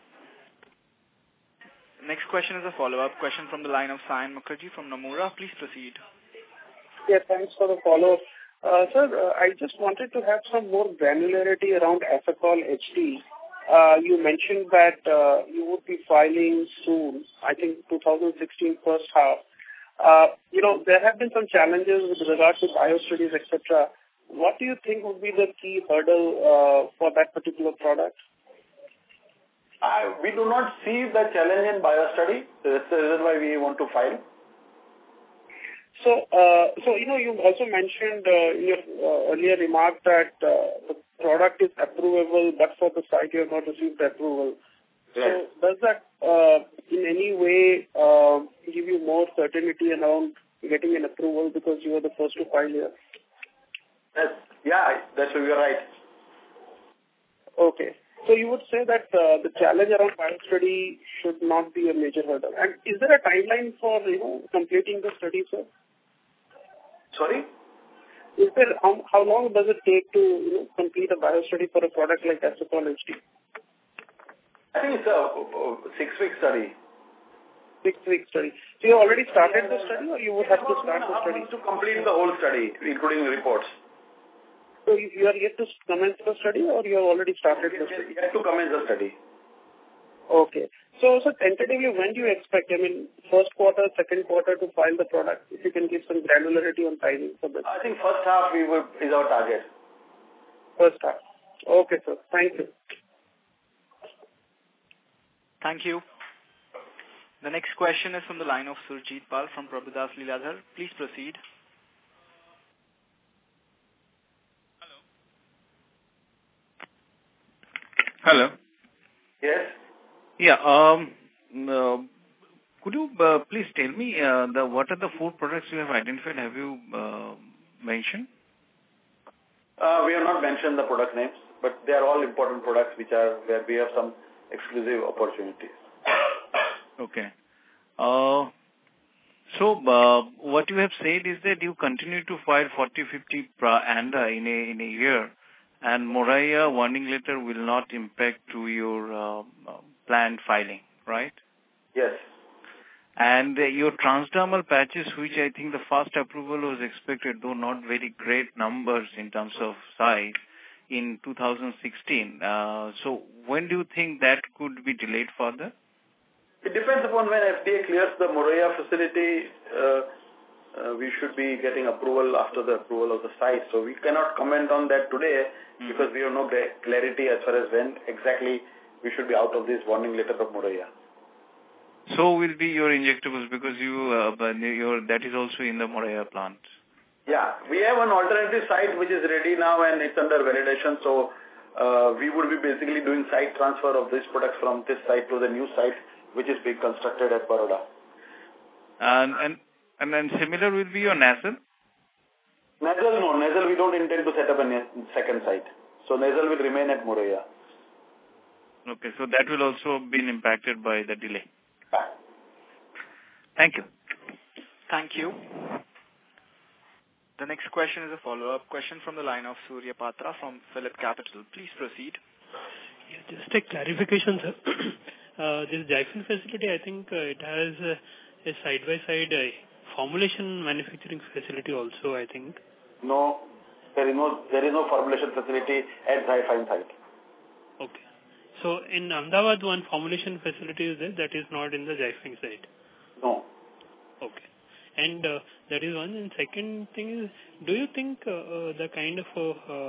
Next question is a follow-up question from the line of Sayan Mukherjee from Nomura. Please proceed. Yeah, thanks for the follow-up. Sir, I just wanted to have some more granularity around Asacol HD. You mentioned that you would be filing soon, I think 2016 first half. There have been some challenges with regard to biostudies, etc. What do you think would be the key hurdle for that particular product? We do not see the challenge in biostudy. That's the reason why we want to file. So you also mentioned in your earlier remark that the product is approvable, but for the site you have not received approval. Right. So does that in any way give you more certainty around getting an approval because you are the first to file here? Yeah, that's where you're right. Okay. So you would say that the challenge around biostudy should not be a major hurdle. And is there a timeline for completing the study, sir? Sorry? Is there how long does it take to complete a biostudy for a product like Asacol HD? I think it's a 6-week study. 6-week study. So you already started the study, or you would have to start the study? To complete the whole study, including the reports. So you are yet to commence the study, or you have already started the study? Yet to commence the study. Okay. So tentatively, when do you expect, first quarter, second quarter to file the product? If you can give some granularity on timing for this. I think first half is our target. First half. Okay, sir. Thank you. Thank you. The next question is from the line of Surjit Pal from Prabhudas Lilladher. Please proceed. Hello. Yes. Yeah. Could you please tell me what are the 4 products you have identified? Have you mentioned? We have not mentioned the product names, but they are all important products where we have some exclusive opportunities. Okay. So what you have said is that you continue to file 40-50 ANDA in a year, and Moraiya warning letter will not impact to your planned filing, right? Yes. And your transdermal patches, which I think the first approval was expected, though not very great numbers in terms of size, in 2016. So when do you think that could be delayed further? It depends upon when FDA clears the Moraiya facility. We should be getting approval after the approval of the site. So we cannot comment on that today because we have no clarity as far as when exactly we should be out of this warning letter of Moraiya. So will be your injectables because that is also in the Moraiya plant. Yeah, we have an alternative site which is ready now and it's under validation. So we would be basically doing site transfer of these products from this site to the new site which is being constructed at Baroda. And then similar will be your nasal? Nasal, no. Nasal we don't intend to set up a second site. So nasal will remain at Moraiya. Okay, so that will also be impacted by the delay. Thank you. Thank you. The next question is a follow-up question from the line of Surya Patra from Phillip Capital. Please proceed. Yeah, just a clarification, sir. This Xifen facility, I think it has a side-by-side formulation manufacturing facility also, I think. No, there is no formulation facility at Xifen site. Okay. So in Ahmedabad, one formulation facility is there that is not in the Xifen site? No. Okay. And that is one. And second thing is, do you think the kind of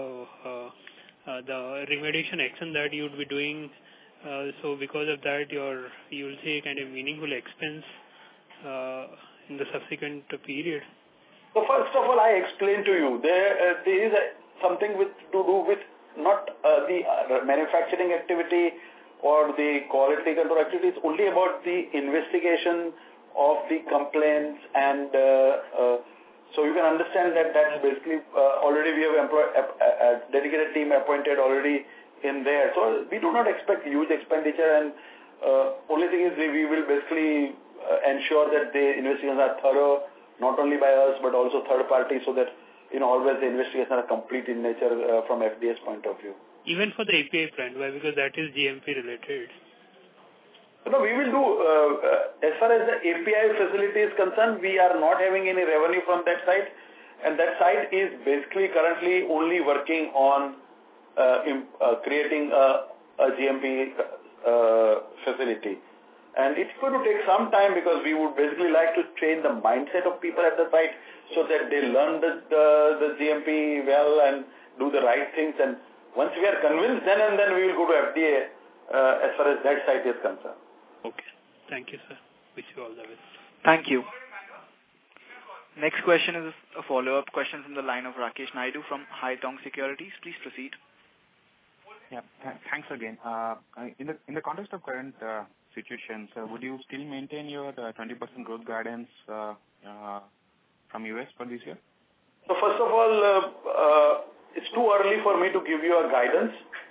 the remediation action that you would be doing, so because of that you will see kind of meaningful expense in the subsequent period? So first of all, I explained to you, there is something to do with not the manufacturing activity or the quality control activity. It's only about the investigation of the complaints and so you can understand that that's basically already we have a dedicated team appointed already in there. So we do not expect huge expenditure and only thing is we will basically ensure that the investigations are thorough, not only by us but also third parties so that always the investigations are complete in nature from FDA's point of view. Even for the API plant, why? Because that is GMP related. No, we will do, as far as the API facility is concerned, we are not having any revenue from that site and that site is basically currently only working on creating a GMP facility. And it's going to take some time because we would basically like to train the mindset of people at the site so that they learn the GMP well and do the right things. And once we are convinced, then and then we will go to FDA as far as that site is concerned. Okay. Thank you, sir. Wish you all the best. Thank you. Next question is a follow-up question from the line of Rakesh Naidu from Haitong Securities. Please proceed. Yeah, thanks again. In the context of current situation, so would you still maintain your 20% growth guidance from US for this year? So first of all, it's too early for me to give you a guidance.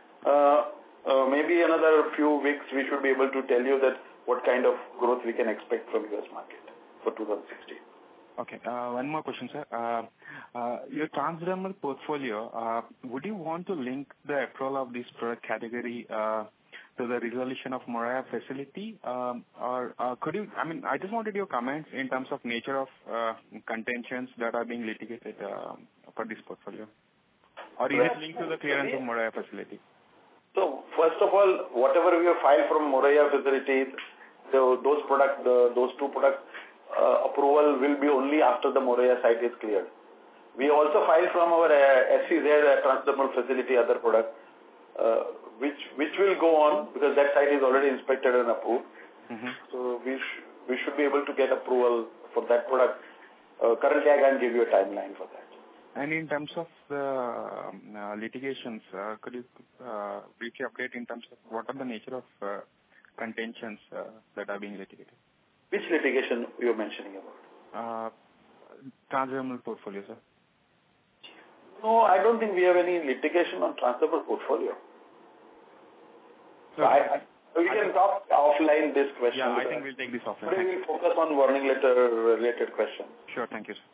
Maybe another few weeks we should be able to tell you that what kind of growth we can expect from US market for 2016. Okay. One more question, sir. Your transdermal portfolio, would you want to link the approval of this product category to the resolution of Moraiya facility? Or could you, I just wanted your comments in terms of nature of contentions that are being litigated for this portfolio. Or is it linked to the clearance of Moraiya facility? So, first of all, whatever we have filed from Moraiya facility, those two products approval will be only after the Moraiya site is cleared. We also filed from our SEZ transdermal facility other product, which will go on because that site is already inspected and approved. So we should be able to get approval for that product. Currently, I can't give you a timeline for that. And in terms of the litigations, could you briefly update in terms of what are the nature of contentions that are being litigated? Which litigation you are mentioning about? Transdermal portfolio, sir. No, I don't think we have any litigation on transdermal portfolio. Okay. We can talk offline this question. Yeah, I think we'll take this offline. Today we'll focus on warning letter related questions. Sure, thank you, sir.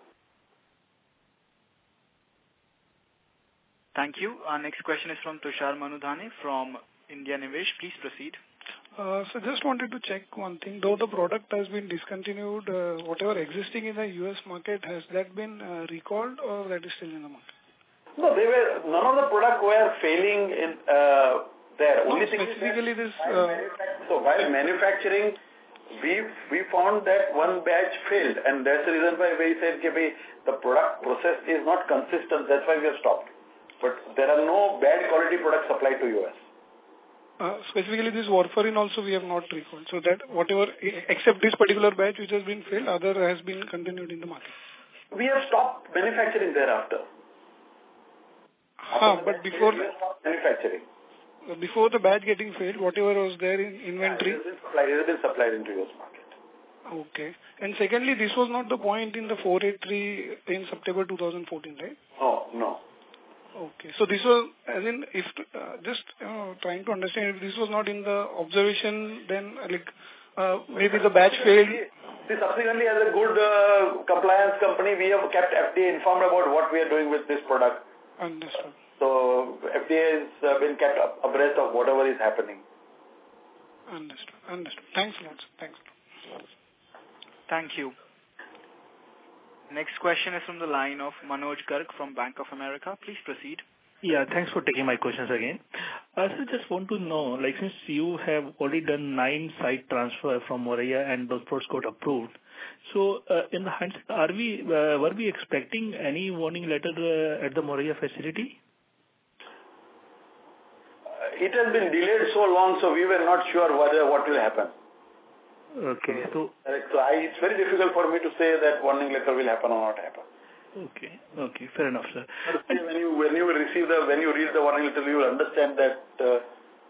Thank you. Our next question is from Tushar Manudhane from India Nivesh. Please proceed. So just wanted to check one thing. Though the product has been discontinued, whatever existing in the US market, has that been recalled or that is still in the market? No, none of the products were failing in there. No, only thing specifically this. So while manufacturing, we found that one batch failed, and that's the reason why we said the product process is not consistent. That's why we have stopped. But there are no bad quality products supplied to US. Specifically this warfarin also we have not recalled. So that whatever, except this particular batch which has been failed, other has been continued in the market. We have stopped manufacturing thereafter. But before manufacturing. Before the batch getting failed, whatever was there in inventory. It has been supplied into US market. Okay. And secondly, this was not the point in the 483 in September 2014, right? No. Okay. So this was, as in, if just trying to understand, if this was not in the observation, then maybe the batch failed. See, subsequently, as a good compliance company, we have kept FDA informed about what we are doing with this product. Understood. So FDA has been kept abreast of whatever is happening. Understood. Thanks a lot. Thanks. Thank you. Next question is from the line of Manoj Garg from Bank of America. Please proceed. Yeah, thanks for taking my questions again. I just want to know, since you have already done 9 site transfer from Moraiya and those products got approved, so in the hindsight, were we expecting any warning letter at the Moraiya facility? It has been delayed so long, so we were not sure what will happen. Okay. So it's very difficult for me to say that warning letter will happen or not happen. Okay, fair enough, sir. When you read the warning letter, you will understand that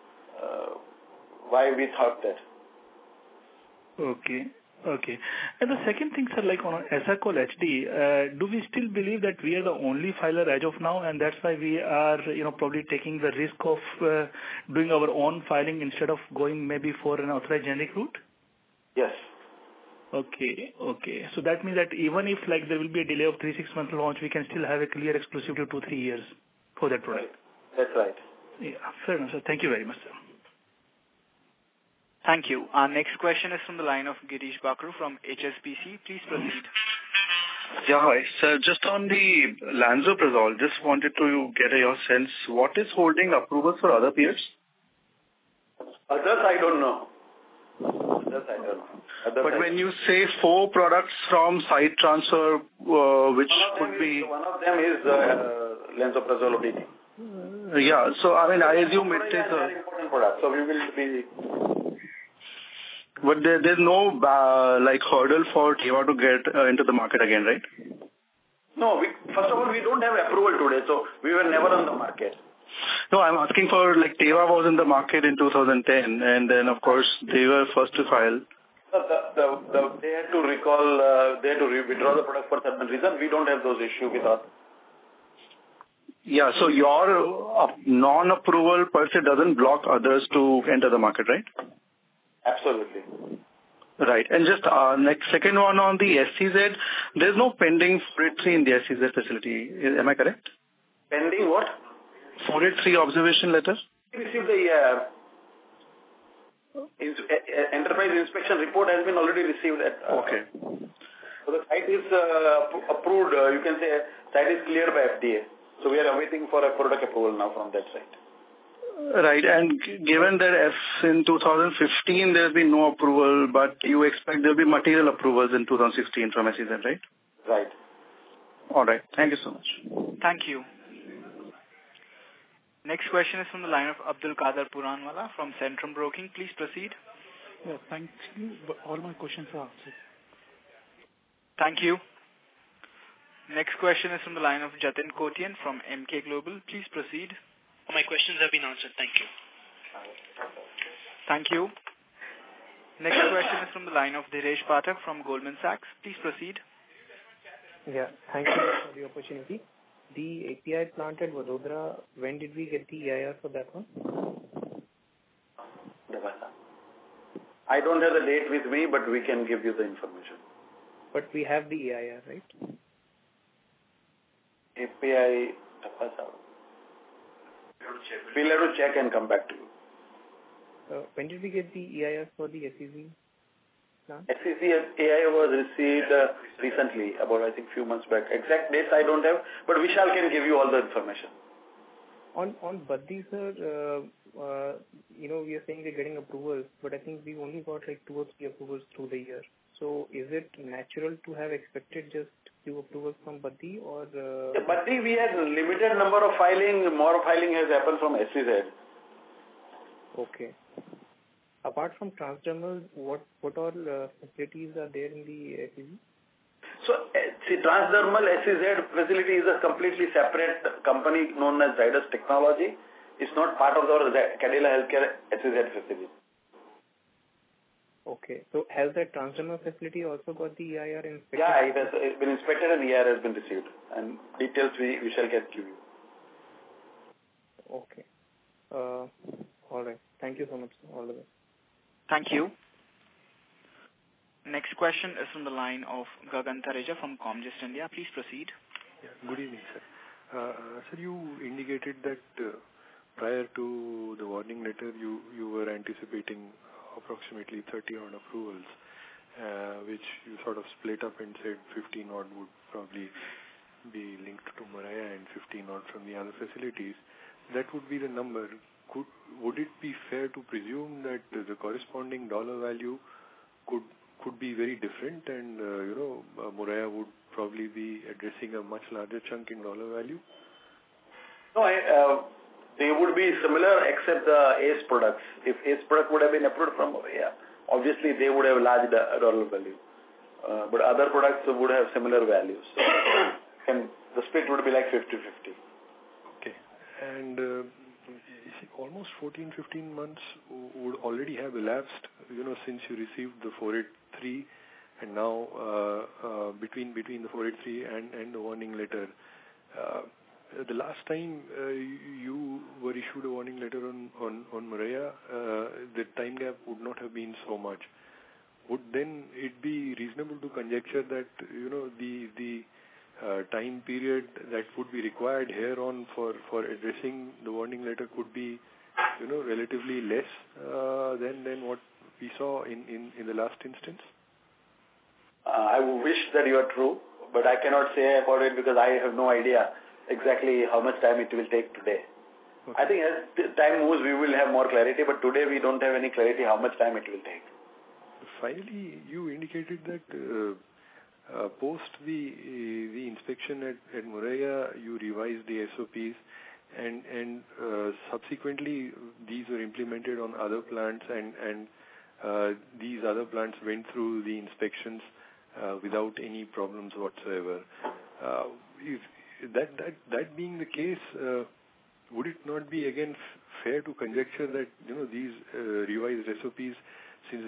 why we thought that. Okay. And the second thing, sir, on Asacol HD, do we still believe that we are the only filer as of now, and that's why we are, probably taking the risk of doing our own filing instead of going maybe for an authorized generic route? Yes. Okay. So that means that even if there will be a delay of 3-6 month launch, we can still have a clear exclusivity of 2-3 years for that product. That's right. Yeah, fair enough, sir. Thank you very much, sir. Thank you. Our next question is from the line of Girish Bakru from HSBC. Please proceed. Yeah, hi. So just on the Lansoprazole, just wanted to get your sense, what is holding approvals for other peers? Others, I don't know. But when you say 4 products from site transfer, which could be... One of them is Lansoprazole ODT. Yeah, so I assume it is a very important product, so we will be... But there's no hurdle for Teva to get into the market again, right? No, first of all, we don't have approval today, so we were never on the market. No, I'm asking for Teva was in the market in 2010, and then of course they were first to file. They had to recall, they had to withdraw the product for certain reason. We don't have those issues with us. Yeah, so your non-approval per se doesn't block others to enter the market, right? Absolutely. Right. And just second one on the SEZ, there's no pending 483 in the SEZ facility. Am I correct? Pending what? 483 observation letter? We received the enterprise inspection report has been already received. Okay. So the site is approved. You can say site is cleared by FDA. So we are awaiting for a product approval now from that site. Right. And given that in 2015 there has been no approval, but you expect there will be material approvals in 2016 from SEZ, right? Right. All right. Thank you so much. Thank you. Next question is from the line of Abdul Qadir Puranwala from Centrum Broking. Please proceed. Yeah, thank you. All my questions are answered. Thank you. Next question is from the line of Jatin Kotian from MK Global. Please proceed. My questions have been answered. Thank you. Thank you. Next question is from the line of Dhiresh Pathak from Goldman Sachs. Please proceed. Yeah, thank you for the opportunity. The API plant at Vadodara, when did we get the EIR for that one? I don't have the date with me, but we can give you the information. But we have the EIR, right? API, we'll have to check and come back to you. When did we get the EIR for the SEZ plant? SEZ EIR was received recently, about I think few months back. Exact dates I don't have, but Vishal can give you all the information. On Baddi, sir, we are saying we're getting approvals, but I think we only got like 2 or 3 approvals through the year. So is it natural to have expected just few approvals from Baddi or? Baddi, we had limited number of filing. More filing has happened from SEZ. Okay. Apart from transdermal, what all facilities are there in the SEZ? So, see, transdermal SEZ facility is a completely separate company known as Zydus Technology. It's not part of our Cadila Healthcare SEZ facility. Okay. So, has that transdermal facility also got the EIR inspected? Yeah, it has been inspected and EIR has been received. And details we shall get to you. Okay. All right. Thank you so much. All the best. Thank you. Next question is from the line of Gagan Thareja from Comgest India. Please proceed. Yeah, good evening, sir. Sir, you indicated that prior to the warning letter, you were anticipating approximately 30 odd approvals, which you sort of split up and said 15 odd would probably be linked to Moraiya and 15 odd from the other facilities. That would be the number. Would it be fair to presume that the corresponding dollar value could be very different and, Moraiya would probably be addressing a much larger chunk in dollar value? No, they would be similar except the ACE products. If ACE product would have been approved from Moraiya, obviously they would have large dollar value. But other products would have similar values. And the split would be like 50-50. Okay. And almost 14-15 months would already have elapsed, since you received the 483 and now between the 483 and the warning letter. The last time you were issued a warning letter on Moraiya, the time gap would not have been so much. Would then it be reasonable to conjecture that, the time period that would be required here on for addressing the warning letter could be, relatively less than what we saw in the last instance? I wish that you are true, but I cannot say about it because I have no idea exactly how much time it will take today. Okay. I think as time moves, we will have more clarity, but today we don't have any clarity how much time it will take. Finally, you indicated that post the inspection at Moraiya, you revised the SOPs and subsequently these were implemented on other plants and these other plants went through the inspections without any problems whatsoever. If that being the case, would it not be again fair to conjecture that these revised SOPs, since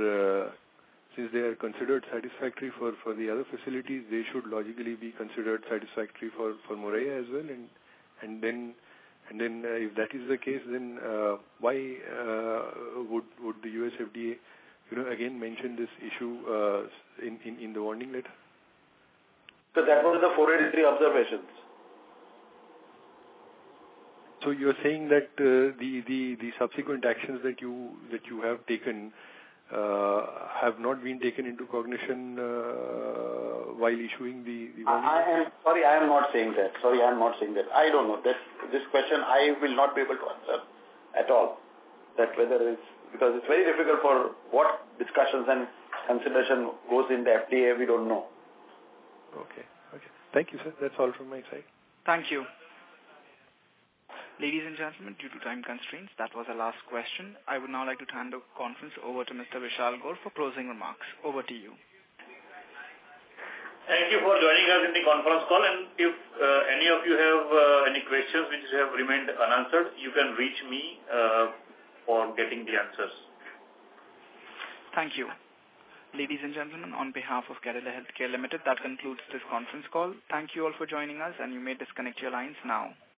they are considered satisfactory for the other facilities, they should logically be considered satisfactory for Moraiya as well, and then if that is the case, then why would the US FDA again mention this issue in the warning letter? So that was the 483 observations. So you're saying that the subsequent actions that you have taken have not been taken into cognition while issuing the warning? I am not saying that. I don't know. This question I will not be able to answer at all. That whether it's, because it's very difficult for what discussions and consideration goes in the FDA, we don't know. Okay. Thank you, sir. That's all from my side. Thank you. Ladies and gentlemen, due to time constraints, that was our last question. I would now like to turn the conference over to Mr. Vishal Gaur for closing remarks. Over to you. Thank you for joining us in the conference call, and if any of you have any questions which have remained unanswered, you can reach me for getting the answers. Thank you. Ladies and gentlemen, on behalf of Cadila Healthcare Limited, that concludes this conference call. Thank you all for joining us, and you may disconnect your lines now.